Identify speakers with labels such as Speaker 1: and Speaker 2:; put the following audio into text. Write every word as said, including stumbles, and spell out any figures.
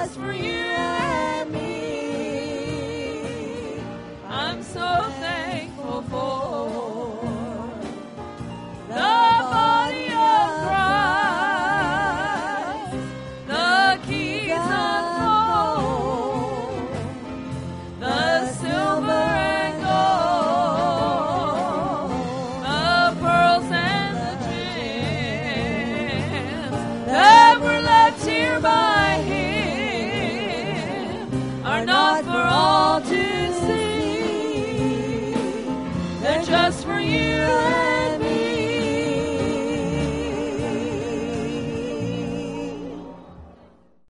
Speaker 1: just for you and me. I'm so thankful for the body of Christ, the keys unfold, the silver and gold, the pearls and the gems that were left here by Him are not for all to see. They're just for you